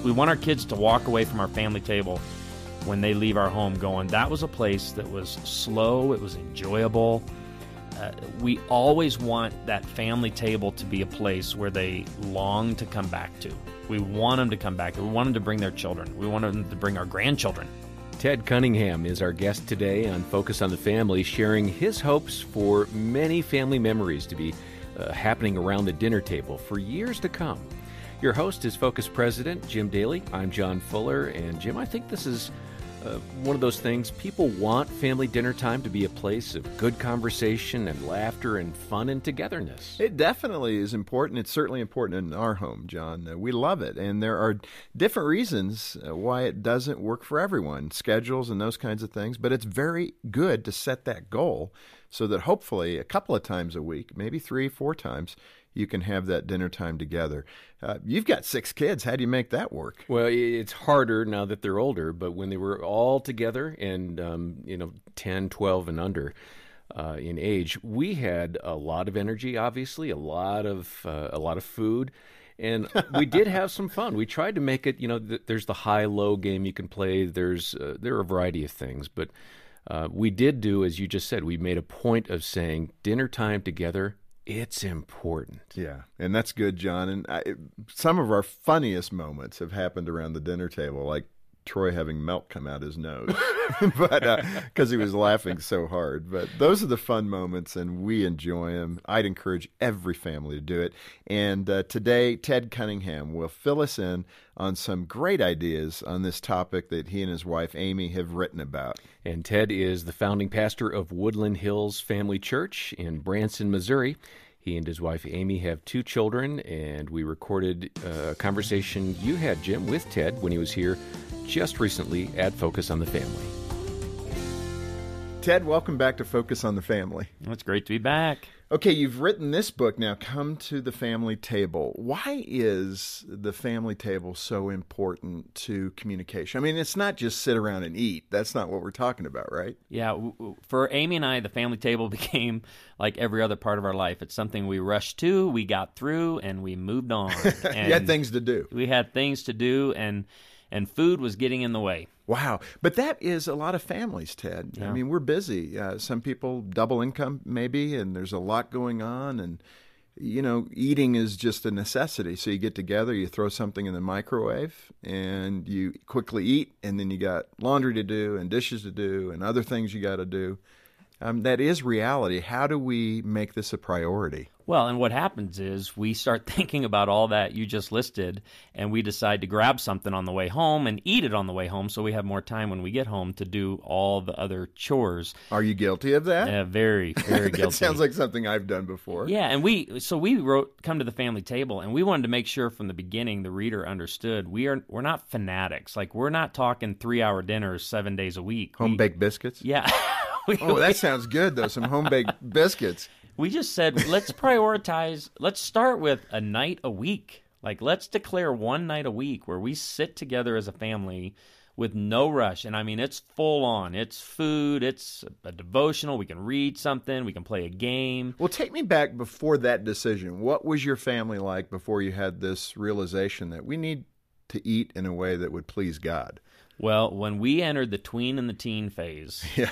We want our kids to walk away from our family table when they leave our home going, that was a place that was slow, it was enjoyable. We always want that family table to be a place where they long to come back to. We want them to come back. We want them to bring their children. We want them to bring our grandchildren. Ted Cunningham is our guest today on Focus on the Family, sharing his hopes for many family memories to be happening around the dinner table for years to come. Your host is Focus President Jim Daly. I'm John Fuller, and Jim, I think this is one of those things. People want family dinner time to be a place of good conversation and laughter and fun and togetherness. It definitely is important. It's certainly important in our home, John. We love it, and there are different reasons why it doesn't work for everyone, schedules and those kinds of things, but it's very good to set that goal so that hopefully a couple of times a week, maybe 3-4 times, you can have that dinner time together. You've got 6 kids. How do you make that work? Well, it's harder now that they're older, but when they were all together and, 10, 12 and under in age, we had a lot of energy, obviously, a lot of food, and we did have some fun. We tried to make it, there's the high-low game you can play. There are a variety of things, but we did do, as you just said, we made a point of saying dinner time together. It's important. Yeah, and that's good, John. And some of our funniest moments have happened around the dinner table, like Troy having milk come out his nose, but because he was laughing so hard. But those are the fun moments, and we enjoy them. I'd encourage every family to do it. And today, Ted Cunningham will fill us in on some great ideas on this topic that he and his wife, Amy, have written about. And Ted is the founding pastor of Woodland Hills Family Church in Branson, Missouri. He and his wife, Amy, have 2 children, and we recorded a conversation you had, Jim, with Ted when he was here just recently at Focus on the Family. Ted, welcome back to Focus on the Family. It's great to be back. Okay, you've written this book now, Come to the Family Table. Why is the family table so important to communication? I mean, it's not just sit around and eat. That's not what we're talking about, right? Yeah, for Amy and I, the family table became like every other part of our life. It's something we rushed to, we got through, and we moved on. And you had things to do. We had things to do, and food was getting in the way. Wow. But that is a lot of families, Ted. Yeah. I mean, we're busy. Some people double income maybe, and there's a lot going on. And, eating is just a necessity. So you get together, you throw something in the microwave, and you quickly eat, and then you got laundry to do and dishes to do and other things you got to do. That is reality. How do we make this a priority? Well, and what happens is we start thinking about all that you just listed, and we decide to grab something on the way home and eat it on the way home so we have more time when we get home to do all the other chores. Are you guilty of that? Very, very guilty. That sounds like something I've done before. Yeah, and we wrote Come to the Family Table, and we wanted to make sure from the beginning the reader understood we're not fanatics. Like, we're not talking 3-hour dinners 7 days a week. Home-baked biscuits? Yeah. That sounds good, though, some home-baked biscuits. We just said, let's prioritize. Let's start with a night a week. Like, let's declare one night a week where we sit together as a family with no rush. And I mean, it's full on. It's food. It's a devotional. We can read something. We can play a game. Well, take me back before that decision. What was your family like before you had this realization that we need to eat in a way that would please God? Well, when we entered the tween and the teen phase, yeah.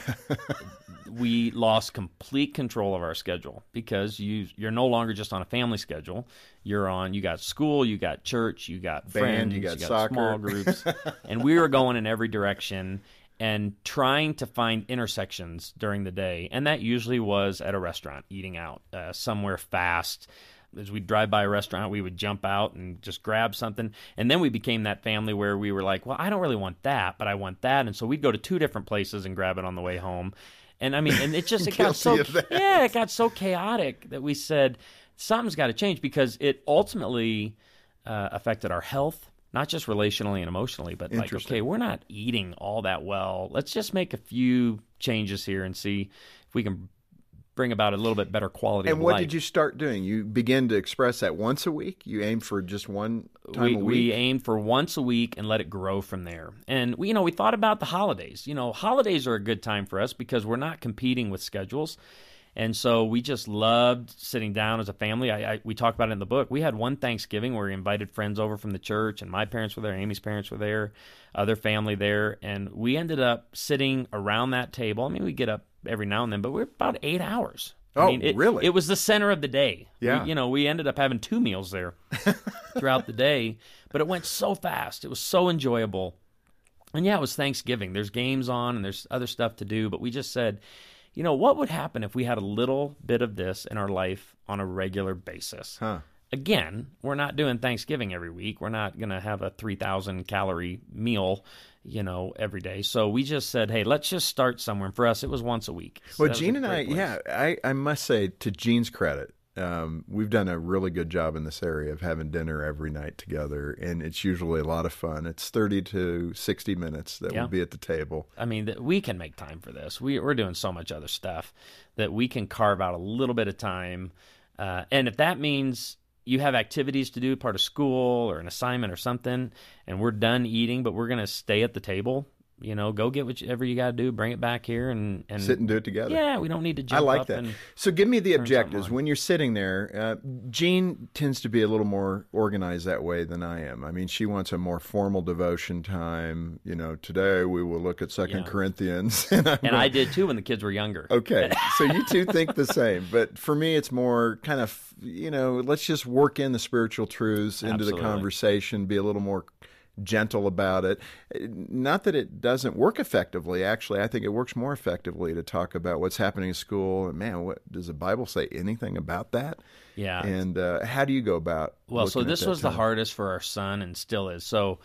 we lost complete control of our schedule because you're no longer just on a family schedule. You got school, you got church, you got band, friends, you got soccer, small groups, and we were going in every direction and trying to find intersections during the day. And that usually was at a restaurant, eating out somewhere fast. As we'd drive by a restaurant, we would jump out and just grab something. And then we became that family where we were like, well, I don't really want that, but I want that. And so we'd go to 2 different places and grab it on the way home. And I mean, and it got so chaotic that we said, something's got to change because it ultimately affected our health, not just relationally and emotionally, but like, okay, we're not eating all that well. Let's just make a few changes here and see if we can bring about a little bit better quality of life. And what did you start doing? You began to express that once a week? You aimed for just one time a week? We aimed for once a week and let it grow from there. And we thought about the holidays. Holidays are a good time for us because we're not competing with schedules. And so we just loved sitting down as a family. We talk about it in the book. We had one Thanksgiving where we invited friends over from the church, and my parents were there, Amy's parents were there, other family there, and we ended up sitting around that table. I mean, we get up every now and then, but we're about 8 hours. Really? It was the center of the day. Yeah. We ended up having 2 meals there throughout the day, but it went so fast. It was so enjoyable. And yeah, it was Thanksgiving. There's games on and there's other stuff to do, but we just said, what would happen if we had a little bit of this in our life on a regular basis? Huh. Again, we're not doing Thanksgiving every week. We're not going to have a 3,000 calorie meal, every day. So we just said, hey, let's just start somewhere. And for us, it was once a week. So Well, Gene and I must say, to Gene's credit, we've done a really good job in this area of having dinner every night together, and it's usually a lot of fun. It's 30 to 60 minutes that we'll be at the table. I mean, we can make time for this. We're doing so much other stuff that we can carve out a little bit of time. And if that means you have activities to do, part of school or an assignment or something, and we're done eating, but we're going to stay at the table, go get whatever you got to do, bring it back here and sit and do it together. Yeah, we don't need to jump I like up that. and So give me the objectives. on. When you're sitting there, Gene tends to be a little more organized that way than I am. I mean, she wants a more formal devotion time. Today we will look at 2 Corinthians. And I did too when the kids were younger. Okay, so you two think the same. But for me, it's more kind of, let's just work in the spiritual truths into Absolutely. the conversation, be a little more gentle about it. Not that it doesn't work effectively. Actually, I think it works more effectively to talk about what's happening in school. And man, what does the Bible say anything about that? Yeah. And how do you go about? Well, so looking at this that was the time? hardest for our son and still is. So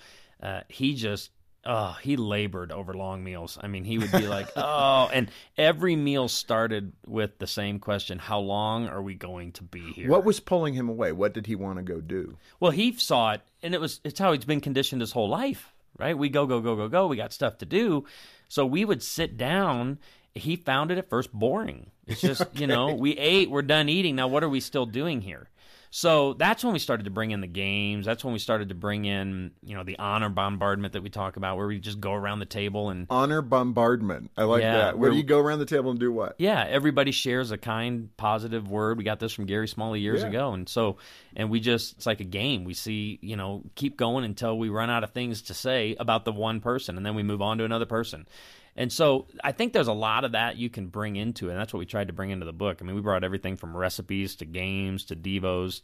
he labored over long meals. I mean, he would be like, and every meal started with the same question: how long are we going to be here? What was pulling him away? What did he want to go do? Well, he saw it, and it's how he's been conditioned his whole life, right? We go. We got stuff to do. So we would sit down. He found it at first boring. It's just, we ate, we're done eating. Now, what are we still doing here? So that's when we started to bring in the games. That's when we started to bring in, the honor bombardment that we talk about, where we just go around the table and Honor bombardment. I like that. Where you go around the table and do what? yeah, everybody shares a kind, positive word. We got this from Gary Smalley years ago, and we just, it's like a game. We see, keep going until we run out of things to say about the one person, and then we move on to another person. And so I think there's a lot of that you can bring into it, and that's what we tried to bring into the book. I mean, we brought everything from recipes to games to devos,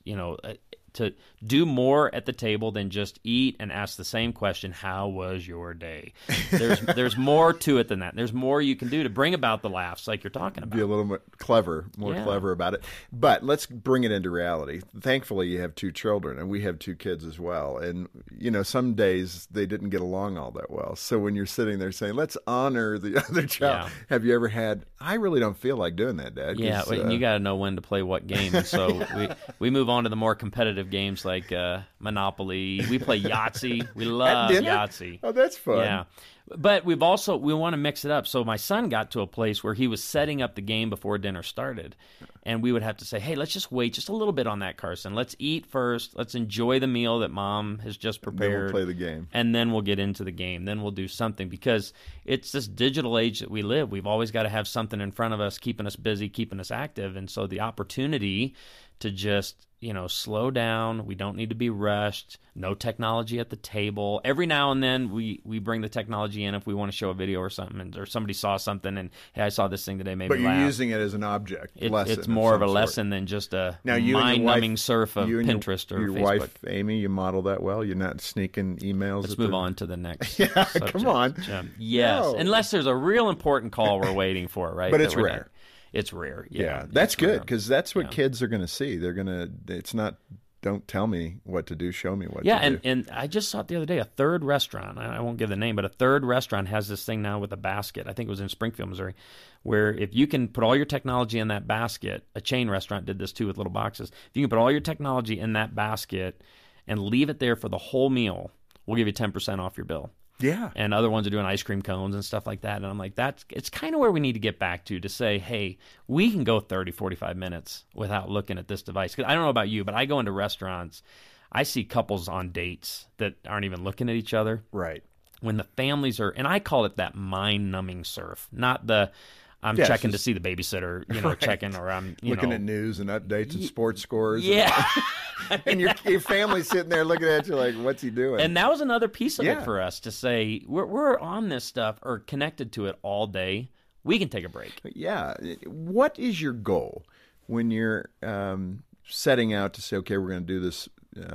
to do more at the table than just eat and ask the same question, how was your day? There's more to it than that. There's more you can do to bring about the laughs like you're talking about. Be a little more clever about it. But let's bring it into reality. Thankfully, you have 2 children, and we have 2 kids as well. And, some days they didn't get along all that well. So when you're sitting there saying, let's honor the other child, have you ever had, I really don't feel like doing that, Dad? Yeah, and you got to know when to play what game. And so we move on to the more competitive games like Monopoly. We play Yahtzee. We love Yahtzee. Oh, that's fun. Yeah. But we want to mix it up. So my son got to a place where he was setting up the game before dinner started. And we would have to say, hey, let's just wait just a little bit on that, Carson. Let's eat first. Let's enjoy the meal that Mom has just prepared. Then we'll play the game. And then we'll get into the game. Then we'll do something, because it's this digital age that we live. We've always got to have something in front of us, keeping us busy, keeping us active. And so the opportunity to just, slow down. We don't need to be rushed. No technology at the table. Every now and then we bring the technology in if we want to show a video or something, or somebody saw something and, hey, I saw this thing today, maybe But you're laugh. using it as an object lesson. It's more of a some lesson than just a Now, you and your mind-numbing wife- surf of you and Pinterest or your Facebook. wife, Amy, you model that well. You're not sneaking emails. Let's at move the- on to the next Yeah, subject. come on. Yes, No. unless there's a real important call we're waiting for, right? But That it's we're rare. not- It's rare. Yeah, that's it's good, rare. because that's what Yeah. kids are going to see. They're going to. It's not. Don't tell me what to do. Show me what Yeah, to do. and I just saw it the other day. A third restaurant, I won't give the name, but a third restaurant has this thing now with a basket. I think it was in Springfield, Missouri, where if you can put all your technology in that basket, a chain restaurant did this too with little boxes. If you can put all your technology in that basket and leave it there for the whole meal, we'll give you 10% off your bill. Yeah. And other ones are doing ice cream cones and stuff like that. And I'm like, it's kind of where we need to get back to say, hey, we can go 30, 45 minutes without looking at this device. 'Cause I don't know about you, but I go into restaurants, I see couples on dates that aren't even looking at each other. Right. When the families are, and I call it that mind-numbing surf, not the I'm Yeah, it's checking to just- see the babysitter, checking, or I'm looking know, at news and updates and sports scores. yeah. And your family's sitting there looking at you like, what's he doing? And that was another piece of Yeah. it for us to say we're on this stuff or connected to it all day. We can take a break. Yeah. What is your goal when you're setting out to say, okay, we're going to do this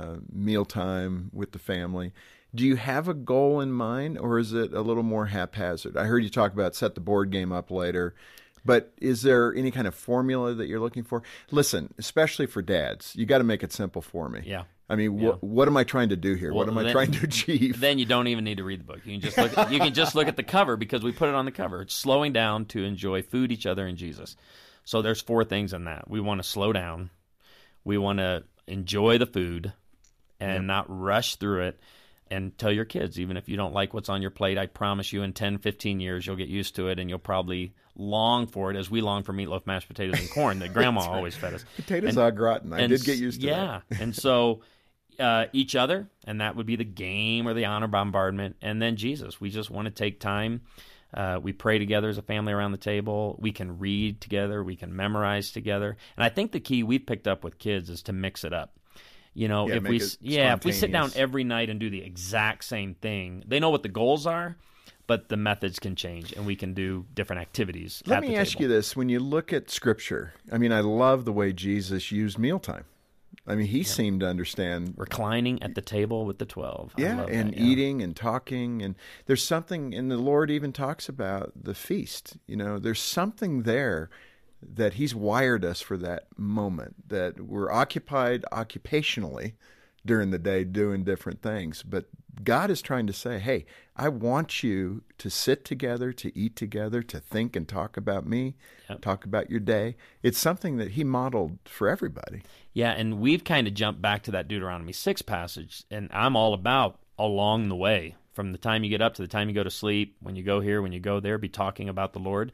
mealtime with the family? Do you have a goal in mind, or is it a little more haphazard? I heard you talk about set the board game up later, but is there any kind of formula that you're looking for? Listen, especially for dads, you got to make it simple for me. Yeah. I mean, Yeah. what am I trying to do here? Well, What am I then- trying to achieve? Then you don't even need to read the book. You can just look. You can just look at the cover because we put it on the cover. It's slowing down to enjoy food, each other, and Jesus. So there's 4 things in that. We want to slow down. We want to enjoy the food and not rush through it. And tell your kids, even if you don't like what's on your plate, I promise you in 10, 15 years, you'll get used to it, and you'll probably long for it as we long for meatloaf, mashed potatoes, and corn that Grandma always fed us. Potatoes au gratin. I did get used to that. Yeah. And so each other, and that would be the game or the honor bombardment, and then Jesus. We just want to take time. We pray together as a family around the table. We can read together. We can memorize together. And I think the key we've picked up with kids is to mix it up. Yeah, if make we it if we sit down spontaneous. every night and do the exact same thing, they know what the goals are, but the methods can change, and we can do different activities. Let at me the ask table. you this. When you look at Scripture, I mean, I love the way Jesus used mealtime. I mean, he seemed to understand, Reclining at the table with the 12. I love and that, yeah. eating and talking. And there's something, and the Lord even talks about the feast. There's something there that he's wired us for that moment, that we're occupied occupationally during the day doing different things. But God is trying to say, hey, I want you to sit together, to eat together, to think and talk about me, talk about your day. It's something that he modeled for everybody. Yeah, and we've kind of jumped back to that Deuteronomy 6 passage, and I'm all about along the way, from the time you get up to the time you go to sleep, when you go here, when you go there, be talking about the Lord.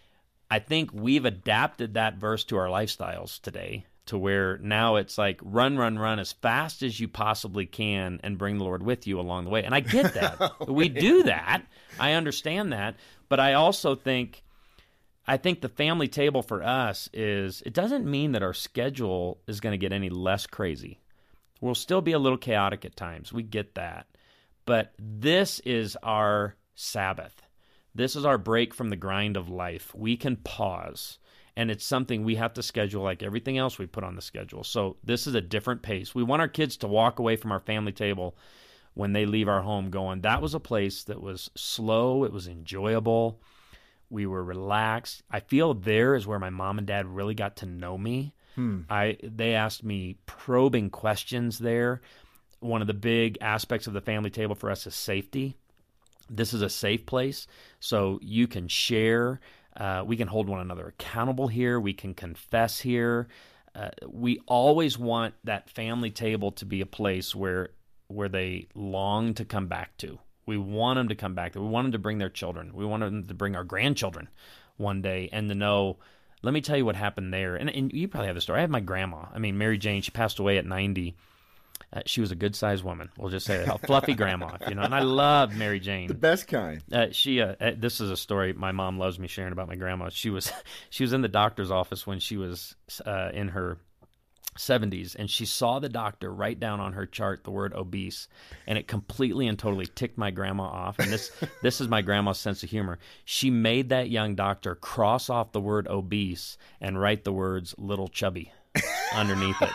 I think we've adapted that verse to our lifestyles today, to where now it's like run as fast as you possibly can and bring the Lord with you along the way. And I get that. We do that. I understand that. But I also think the family table for us is, it doesn't mean that our schedule is going to get any less crazy. We'll still be a little chaotic at times. We get that. But this is our Sabbath. This is our break from the grind of life. We can pause, and it's something we have to schedule like everything else we put on the schedule. So this is a different pace. We want our kids to walk away from our family table when they leave our home going, that was a place that was slow, it was enjoyable, we were relaxed. I feel there is where my mom and dad really got to know me. They asked me probing questions there. One of the big aspects of the family table for us is safety. This is a safe place, so you can share. We can hold one another accountable here. We can confess here. We always want that family table to be a place where they long to come back to. We want them to come back. We want them to bring their children. We want them to bring our grandchildren one day and to know, let me tell you what happened there. And you probably have the story. I have my grandma. I mean, Mary Jane, she passed away at 90. She was a good-sized woman. We'll just say a fluffy grandma, And I love Mary Jane. The best kind. This is a story my mom loves me sharing about my grandma. She was in the doctor's office when she was in her 70s, and she saw the doctor write down on her chart the word obese, and it completely and totally ticked my grandma off. And this is my grandma's sense of humor. She made that young doctor cross off the word obese and write the words little chubby underneath it.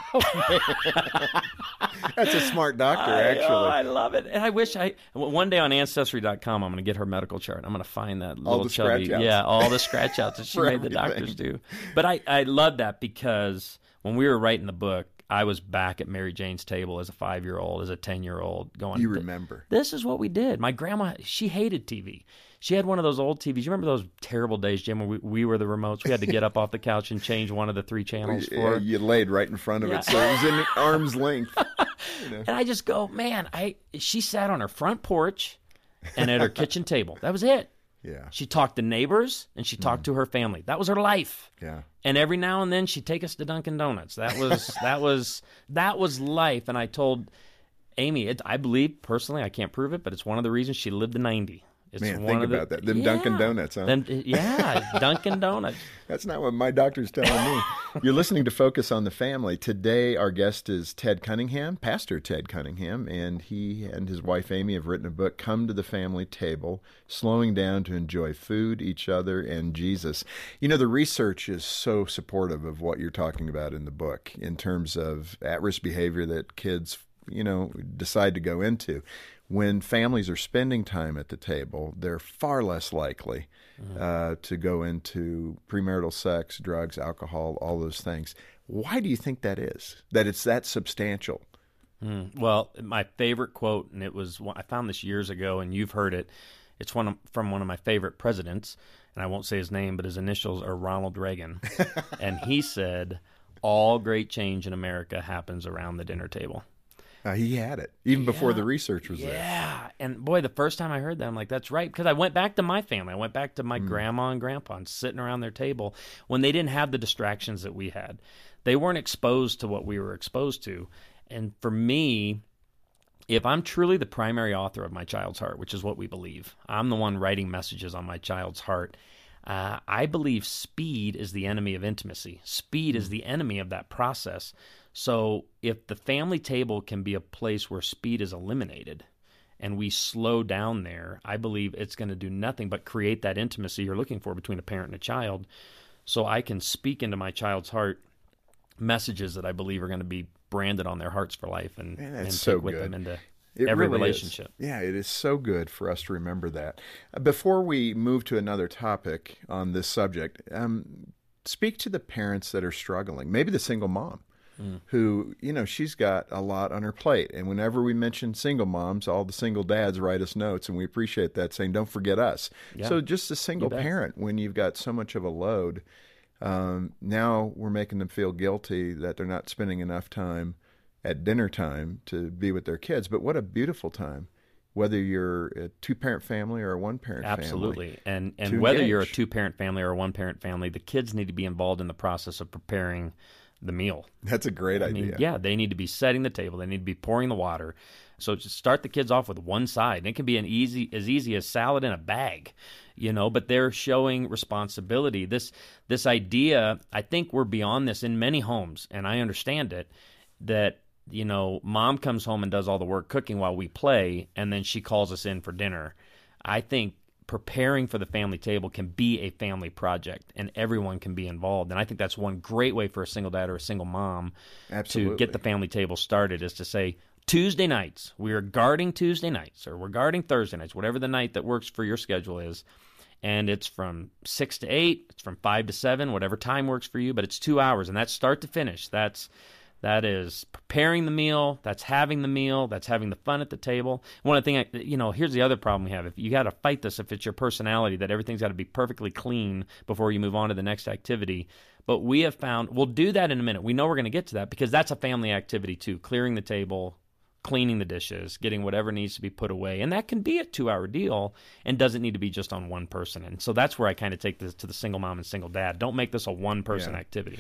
That's a smart doctor, actually. I love it. And I wish one day on Ancestry.com, I'm going to get her medical chart. I'm going to find that little the chubby. scratch outs. Yeah, all the scratch outs that she For made the doctors everything. do. But I love that because when we were writing the book, I was back at Mary Jane's table as a 5-year-old, as a 10-year-old, going, You remember. This is what we did. My grandma, she hated TV. She had one of those old TVs. You remember those terrible days, Jim, when we were the remotes? We had to get up off the couch and change one of the 3 channels for her. You laid right in front of Yeah. it, so it was in arm's length. And I just go, man, she sat on her front porch and at her kitchen table. That was it. Yeah, She talked to neighbors and she talked to her family. That was her life. yeah. And every now and then she'd take us to Dunkin' Donuts. That was life. And I told Amy, I believe personally, I can't prove it, but it's one of the reasons she lived to 90. It's Man, one think of the, about that. Them Dunkin' Donuts, huh? Dunkin' Donuts. That's not what my doctor's telling me. You're listening to Focus on the Family. Today, our guest is Ted Cunningham, Pastor Ted Cunningham, and he and his wife Amy have written a book, Come to the Family Table, Slowing Down to Enjoy Food, Each Other, and Jesus. You know, the research is so supportive of what you're talking about in the book in terms of at-risk behavior that kids, decide to go into. When families are spending time at the table, they're far less likely to go into premarital sex, drugs, alcohol, all those things. Why do you think that is? That it's that substantial? Well, my favorite quote, and I found this years ago, and you've heard it. It's from one of my favorite presidents, and I won't say his name, but his initials are Ronald Reagan. And he said, "All great change in America happens around the dinner table." He had it, even before the research was there. Yeah. And boy, the first time I heard that, I'm like, that's right. Because I went back to my family. I went back to my grandma and grandpa and sitting around their table when they didn't have the distractions that we had. They weren't exposed to what we were exposed to. And for me, if I'm truly the primary author of my child's heart, which is what we believe, I'm the one writing messages on my child's heart. I believe speed is the enemy of intimacy. Speed is the enemy of that process. So if the family table can be a place where speed is eliminated and we slow down there, I believe it's going to do nothing but create that intimacy you're looking for between a parent and a child. So I can speak into my child's heart messages that I believe are going to be branded on their hearts for life and so take with good. them into It every really relationship. Is. Yeah, it is so good for us to remember that. Before we move to another topic on this subject, speak to the parents that are struggling, maybe the single mom who, she's got a lot on her plate. And whenever we mention single moms, all the single dads write us notes, and we appreciate that, saying, don't forget us. Yeah. So just a single parent, when you've got so much of a load, now we're making them feel guilty that they're not spending enough time at dinner time to be with their kids. But what a beautiful time, whether you're a two-parent family or a one-parent family. Absolutely. And whether you're a two-parent family or a one-parent family, the kids need to be involved in the process of preparing the meal. That's a great idea. Yeah, they need to be setting the table. They need to be pouring the water. So just start the kids off with one side. And it can be as easy as salad in a bag, but they're showing responsibility. This idea, I think we're beyond this in many homes, and I understand it, that mom comes home and does all the work cooking while we play, and then she calls us in for dinner. I think preparing for the family table can be a family project, and everyone can be involved. And I think that's one great way for a single dad or a single mom to get the family table started, is to say, Tuesday nights, we are guarding Tuesday nights, or we're guarding Thursday nights, whatever the night that works for your schedule is. And it's from 6 to 8, it's from 5 to 7, whatever time works for you, but it's 2 hours, and that's start to finish. That is preparing the meal, that's having the meal, that's having the fun at the table. One of the things, here's the other problem we have. If you got to fight this, if it's your personality, that everything's got to be perfectly clean before you move on to the next activity. But we have found, we'll do that in a minute. We know we're going to get to that because that's a family activity too, clearing the table, cleaning the dishes, getting whatever needs to be put away. And that can be a 2-hour deal and doesn't need to be just on one person. And so that's where I kind of take this to the single mom and single dad. Don't make this a one-person activity.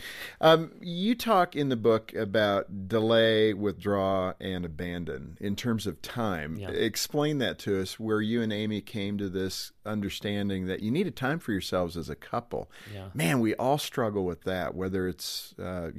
You talk in the book about delay, withdraw, and abandon in terms of time. Yeah. Explain that to us, where you and Amy came to this understanding that you needed time for yourselves as a couple. Yeah. Man, we all struggle with that, whether it's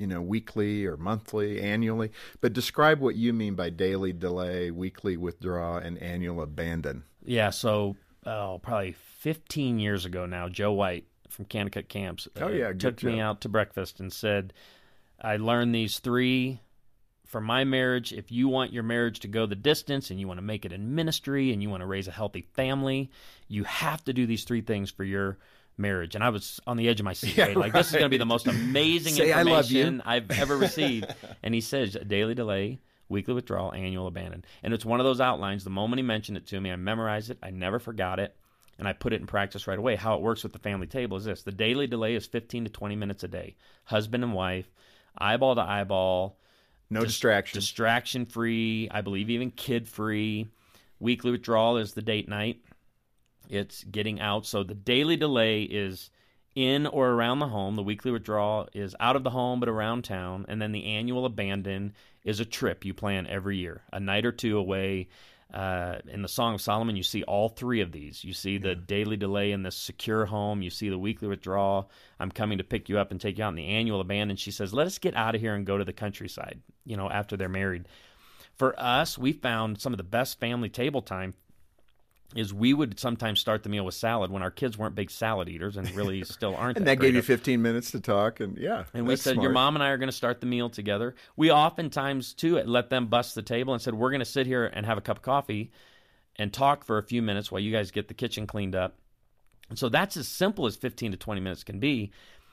weekly or monthly, annually. But describe what you mean by daily delay, weekly withdraw, and annual abandon. Yeah, so probably 15 years ago now, Joe White from Kanakuk Camps took me out to breakfast and said, I learned these 3 for my marriage. If you want your marriage to go the distance and you want to make it in ministry and you want to raise a healthy family, you have to do these 3 things for your marriage. And I was on the edge of my seat. Yeah, right? This is going to be the most amazing information I've ever received. And he says, daily delay, weekly withdrawal, annual abandon. And it's one of those outlines. The moment he mentioned it to me, I memorized it. I never forgot it. And I put it in practice right away. How it works with the family table is this. The daily delay is 15 to 20 minutes a day. Husband and wife, eyeball to eyeball. No distraction. Distraction-free. I believe even kid-free. Weekly withdrawal is the date night. It's getting out. So the daily delay is in or around the home. The weekly withdrawal is out of the home but around town. And then the annual abandon is a trip you plan every year, a night or two away. In the Song of Solomon, you see all three of these. You see the daily delay in the secure home. You see the weekly withdrawal. I'm coming to pick you up and take you out in the annual abandon. She says, let us get out of here and go to the countryside, after they're married. For us, we found some of the best family table time is we would sometimes start the meal with salad when our kids weren't big salad eaters and really still aren't. And that gave you 15 minutes to talk, and we said, smart. Your mom and I are going to start the meal together. We oftentimes, too, let them bust the table and said, we're going to sit here and have a cup of coffee and talk for a few minutes while you guys get the kitchen cleaned up. And so that's as simple as 15 to 20 minutes can be.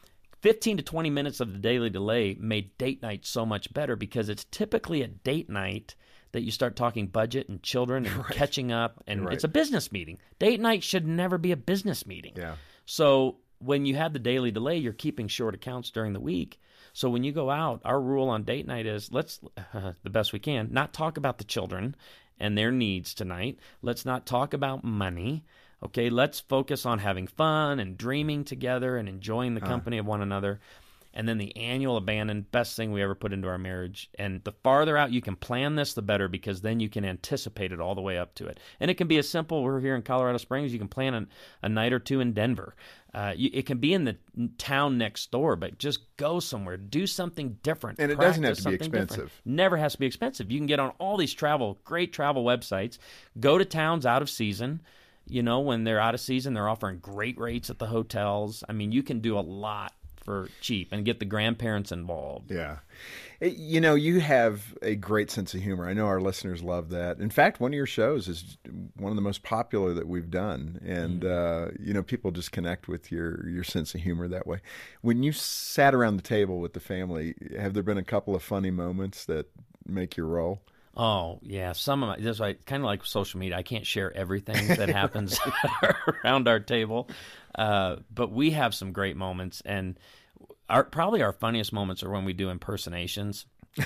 15 to 20 minutes of the daily delay made date night so much better because it's typically a date night that you start talking budget and children and catching up, and it's a business meeting. Date night should never be a business meeting. Yeah. So when you have the daily delay, you're keeping short accounts during the week. So when you go out, our rule on date night is let's, the best we can, not talk about the children and their needs tonight. Let's not talk about money. Okay, let's focus on having fun and dreaming together and enjoying the company of one another. And then the annual abandon, best thing we ever put into our marriage. And the farther out you can plan this, the better, because then you can anticipate it all the way up to it. And it can be as simple, we're here in Colorado Springs, you can plan a night or two in Denver. It can be in the town next door, but just go somewhere, do something different. And it doesn't have to be expensive. Different. Never has to be expensive. You can get on all these great travel websites, go to towns out of season. When they're out of season, they're offering great rates at the hotels. I mean, you can do a lot for cheap and get the grandparents involved. Yeah. You have a great sense of humor. I know our listeners love that. In fact, one of your shows is one of the most popular that we've done. And, people just connect with your sense of humor that way. When you sat around the table with the family, have there been a couple of funny moments that make you roll? Oh, yeah. Some of that's right. Kind of like social media. I can't share everything that happens around our table. But we have some great moments. And probably our funniest moments are when we do impersonations.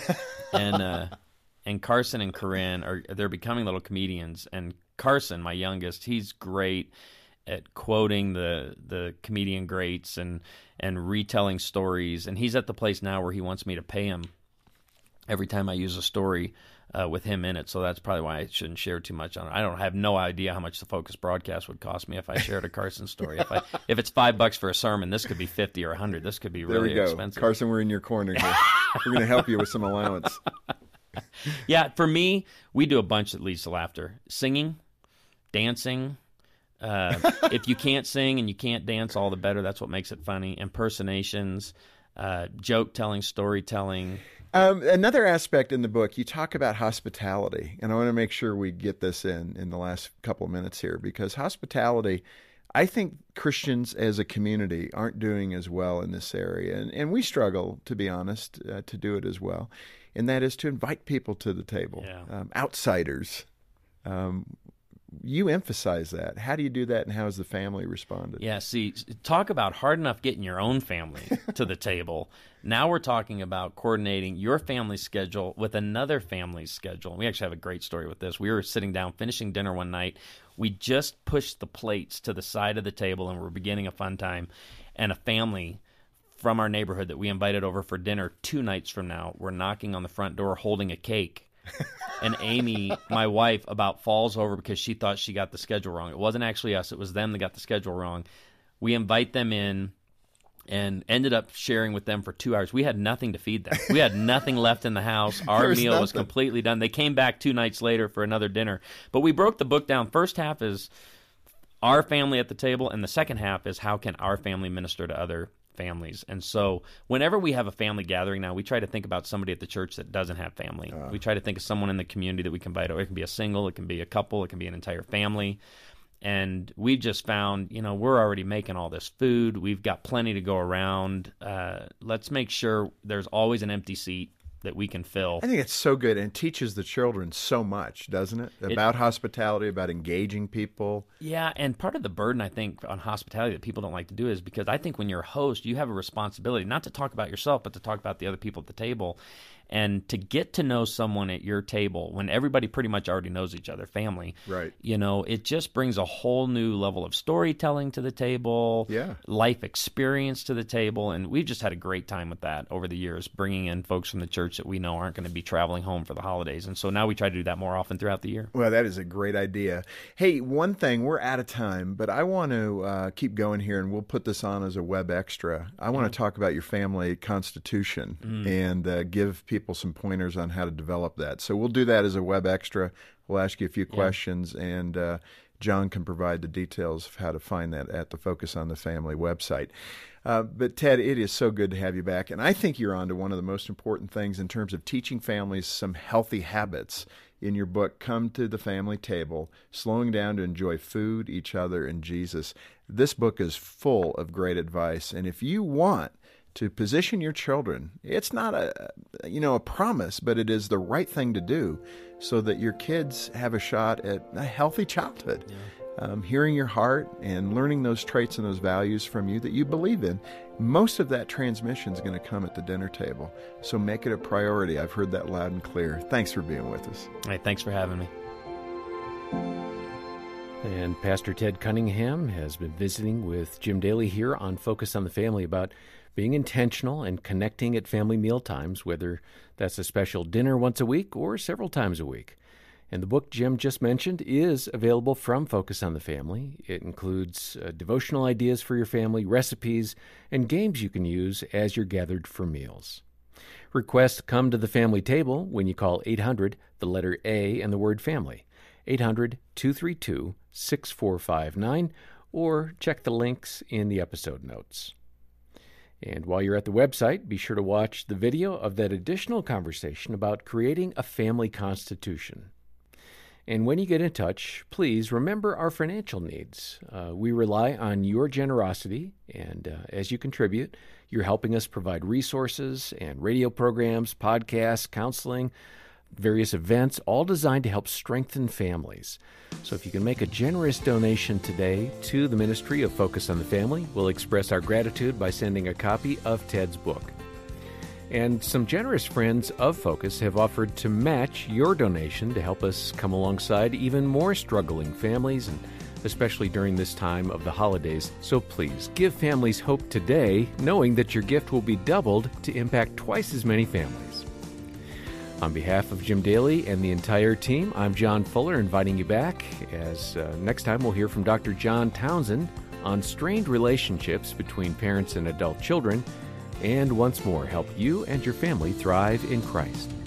And Carson and Corinne, they're becoming little comedians. And Carson, my youngest, he's great at quoting the comedian greats and retelling stories. And he's at the place now where he wants me to pay him every time I use a story with him in it, so that's probably why I shouldn't share too much on it. I have no idea how much the Focus broadcast would cost me if I shared a Carson story. If it's $5 for a sermon, this could be 50 or 100. This could be really expensive. Carson, we're in your corner here. We're going to help you with some allowance. Yeah, for me, we do a bunch that leads to laughter. Singing, dancing. If you can't sing and you can't dance, all the better. That's what makes it funny. Impersonations, joke telling, storytelling. Another aspect in the book, you talk about hospitality, and I want to make sure we get this in the last couple of minutes here, because hospitality, I think Christians as a community aren't doing as well in this area, and we struggle, to be honest, to do it as well, and that is to invite people to the table, outsiders. You emphasize that. How do you do that, and how has the family responded? Yeah, see, talk about hard enough getting your own family to the table. Now we're talking about coordinating your family's schedule with another family's schedule. We actually have a great story with this. We were sitting down, finishing dinner one night. We just pushed the plates to the side of the table, and we're beginning a fun time. And a family from our neighborhood that we invited over for dinner 2 nights from now were knocking on the front door holding a cake. And Amy, my wife, about falls over because she thought she got the schedule wrong. It wasn't actually us. It was them that got the schedule wrong. We invite them in and ended up sharing with them for 2 hours. We had nothing to feed them. We had nothing left in the house. Our meal was completely done. They came back 2 nights later for another dinner. But we broke the book down. First half is our family at the table, and the second half is how can our family minister to other families. And so whenever we have a family gathering now, we try to think about somebody at the church that doesn't have family. We try to think of someone in the community that we can invite over. It can be a single, it can be a couple, it can be an entire family. And we've just found, we're already making all this food. We've got plenty to go around. Let's make sure there's always an empty seat that we can fill. I think it's so good and teaches the children so much, doesn't it? About hospitality, about engaging people. Yeah, and part of the burden, I think, on hospitality that people don't like to do is because I think when you're a host, you have a responsibility not to talk about yourself, but to talk about the other people at the table. And to get to know someone at your table when everybody pretty much already knows each other, family, Right. It just brings a whole new level of storytelling to the table, life experience to the table. And we've just had a great time with that over the years, bringing in folks from the church that we know aren't going to be traveling home for the holidays. And so now we try to do that more often throughout the year. Well, that is a great idea. Hey, one thing, we're out of time, but I want to keep going here, and we'll put this on as a web extra. I want to talk about your family constitution and give people some pointers on how to develop that. So we'll do that as a web extra. We'll ask you a few questions, and John can provide the details of how to find that at the Focus on the Family website. But Ted, it is so good to have you back, and I think you're on to one of the most important things in terms of teaching families some healthy habits. In your book, Come to the Family Table, Slowing Down to Enjoy Food, Each Other, and Jesus. This book is full of great advice, and if you want to position your children, it's not a promise, but it is the right thing to do so that your kids have a shot at a healthy childhood. Hearing your heart and learning those traits and those values from you that you believe in. Most of that transmission is going to come at the dinner table. So make it a priority. I've heard that loud and clear. Thanks for being with us. Hey, thanks for having me. And Pastor Ted Cunningham has been visiting with Jim Daly here on Focus on the Family about being intentional and connecting at family meal times, whether that's a special dinner once a week or several times a week. And the book Jim just mentioned is available from Focus on the Family. It includes devotional ideas for your family, recipes, and games you can use as you're gathered for meals. Request Come to the Family Table when you call 800, the letter A, and the word family, 800-232-6459, or check the links in the episode notes. And while you're at the website, be sure to watch the video of that additional conversation about creating a family constitution. And when you get in touch, please remember our financial needs. We rely on your generosity, and as you contribute, you're helping us provide resources and radio programs, podcasts, counseling, various events, all designed to help strengthen families. So if you can make a generous donation today to the ministry of Focus on the Family, we'll express our gratitude by sending a copy of Ted's book. And some generous friends of Focus have offered to match your donation to help us come alongside even more struggling families, and especially during this time of the holidays. So please, give families hope today, knowing that your gift will be doubled to impact twice as many families. On behalf of Jim Daly and the entire team, I'm John Fuller, inviting you back as next time we'll hear from Dr. John Townsend on strained relationships between parents and adult children, and once more help you and your family thrive in Christ.